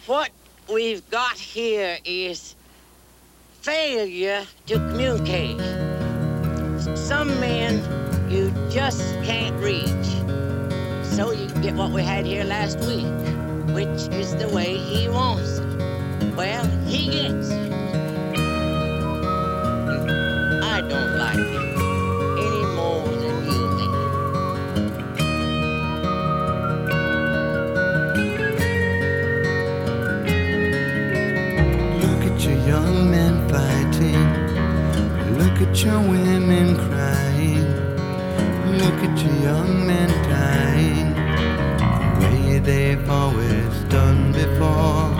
What we've got here is failure to communicate. Some men you just can't reach. So you get what we had here last week, which is the way he wants it. Well, he gets it. I don't like it any more than you do. Look at your young men fighting. Look at your women crying. Look at your young men dying the way they've always done before.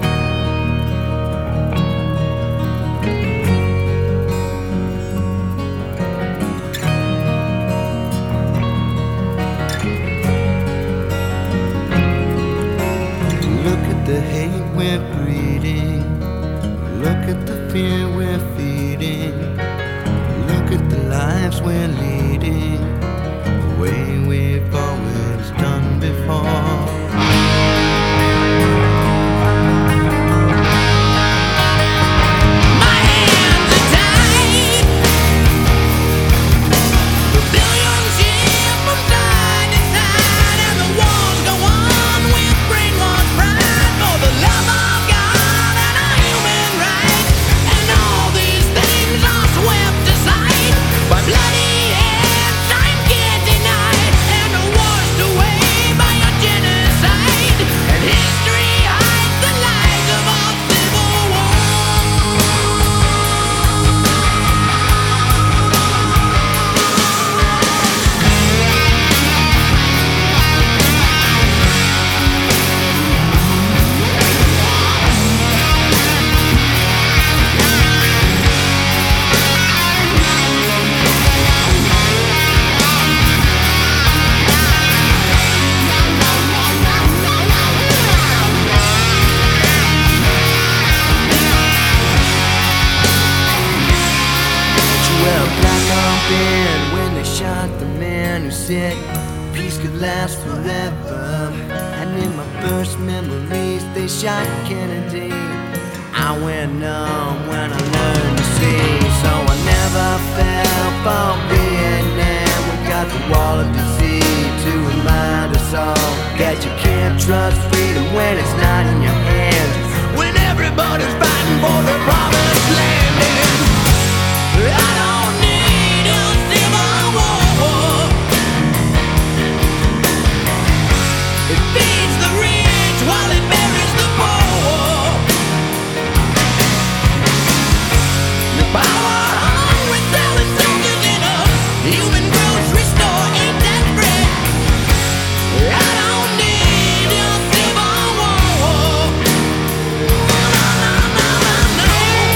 Look at the hate we're breeding. Look at the fear we're feeding. Look at the lives we're leading the way we've always done before. When they shot the man who said peace could last forever, and in my first memories they shot Kennedy. I went numb when I learned to see, so I never fell for Vietnam. We got the wall of disease to remind us all that you can't trust freedom when it's not in your hands, when everybody's fighting for the promised land. I don't need a civil war. It feeds the rich while it buries the poor. The power-hungry selling soldiers in a human grocery store ain't desperate. I don't need a civil war. No.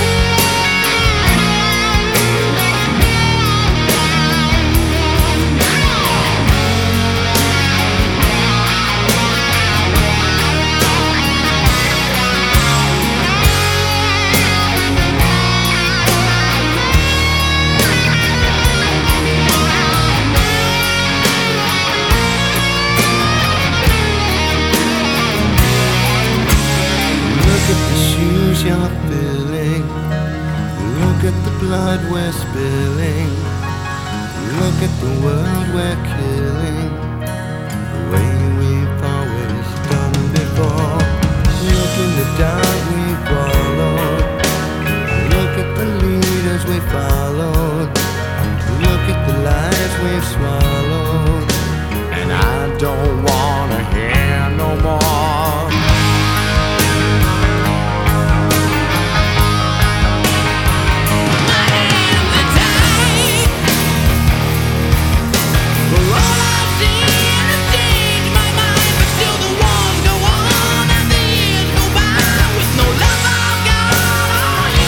Look at the shoes you're filling. Look at the blood we're spilling. Look at the world we're killing the way we've always done before. Look in the dark we followed. Look at the leaders we followed. Look at the lies we've swallowed. And I don't wanna hear no more.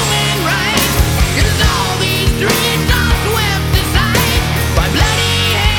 By bloody hands.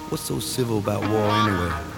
What's so civil about war anyway?